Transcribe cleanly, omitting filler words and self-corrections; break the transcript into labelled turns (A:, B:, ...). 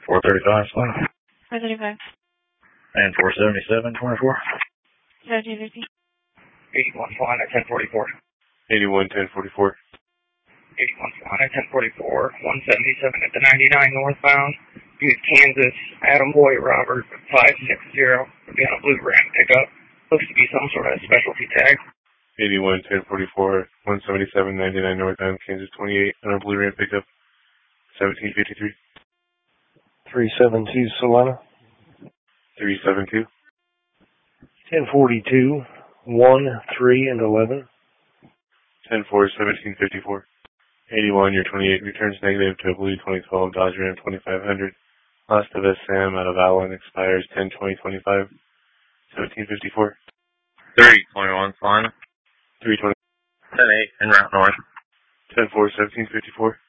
A: 435, Salina.
B: 435.
A: And 477, 24.
B: 1750.
C: 81 Salina, 1044.
D: 81, 1044.
C: 81 Salina, 1044. 177 at the 99 northbound. Use Kansas, Adam Boy Robert, 560. Would be on a blue Ram pickup. Looks to be some sort of specialty tag.
D: 81, 1044. 177, 99 northbound, Kansas 28 on a blue Ram pickup. 1753.
E: 372 Salina.
D: 372.
E: 1042, 1, 3, and 11.
D: 10-4, 1754. 81, your 28 returns negative to a blue 2012 Dodge Ram 2500. Last of SM out of Allen expires 10-20-25. 1754.
A: 321, Salina.
D: 320.
A: 10-8, en route north.
D: 10-4, 1754.